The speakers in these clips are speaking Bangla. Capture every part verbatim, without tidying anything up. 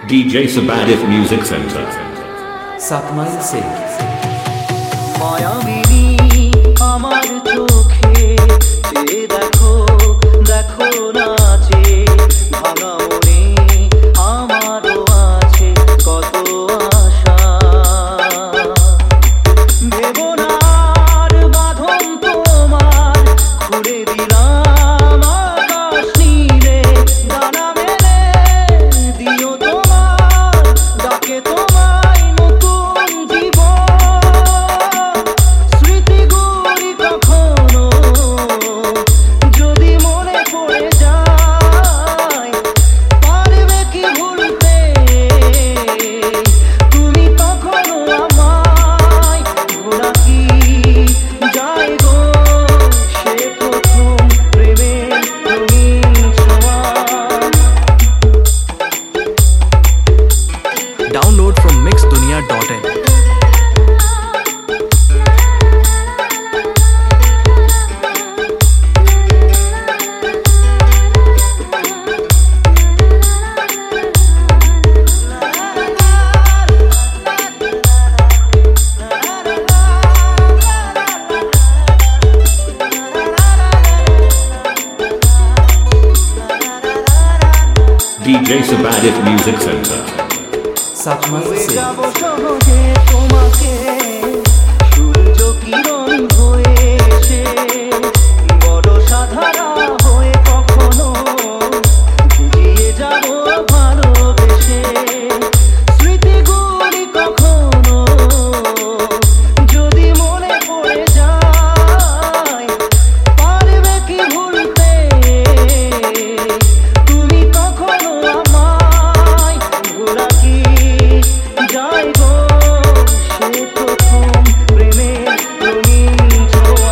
D J Sabadif Music Center. सात माइल से মায়াবিনী আমার চোখে চেয়ে দেখো দেখো নাচে ভাঙা মনে আমারও আছে কত আশা বেদনার বাঁধন তোমার খুলে দিলাম আকাশ নীলে ডানা মেলে দিও তোমার ডাকে তোমায় নতুন জীবন স্মৃতিগুলি কখনো যদি মনে পড়ে যায় পারবে কি ভুলতে তুমি তখনো আমায় ভোলা কি যায় গো সে প্রথম প্রেমের রঙিন ছোঁয়া download from mix Duniya dot in. D J Sabadif Music Center. सात माइल से যাব সহজে তোমাকে সূর্য কিরণ হয়ে এসে বড় সাধারা হয়ে কখনো ভিজিয়ে যাব ভালোবেসে স্মৃতিগুলি কখনো যদি মনে পড়ে যায় পারবে কি ভুলতে তুমি তখনো আমায় ভোলা কি যায় গো সে প্রথম প্রেমের রঙিন ছোঁয়া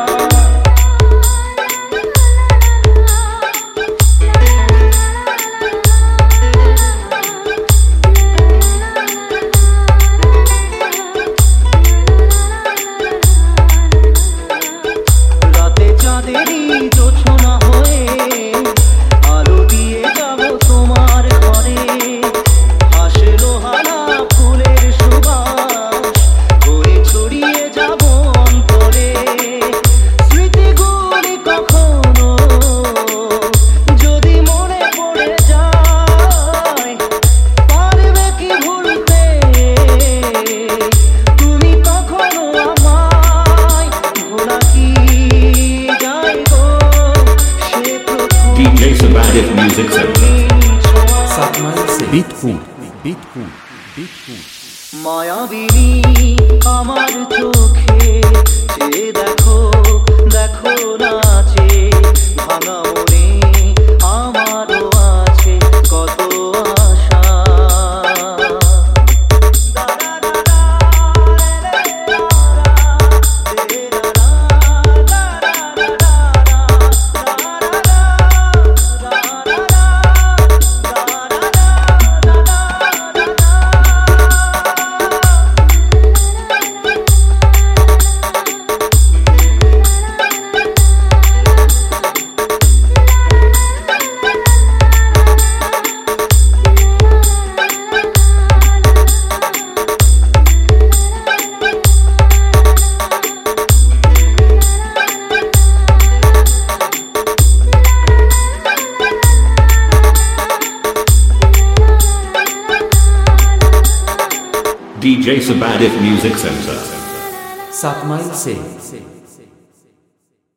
রাতে চাঁদেরই জোছনা হয়ে আলো দিয়ে যাব তোমার ঘরে হাসলো হানা ফুলের সুবাস হয়ে ছড়িয়ে যাব অন্তরে স্মৃতিগুলি কখনো যদি মনে পড়ে যায় পারবে কি ভুলতে তুমি তখনো আমায় ভোলা কি যায় গো সে প্রথম D J Sabadif Music Center. ছোঁয়া सात माइल से बीतपुर बीतपुर बीतपुर মায়াবিনী আমার চোখে চেয়ে দেখো দেখো নাচে ভাঙা মনে আমারও আছে কত আশা D J Sabadif Music Center. सात माइल से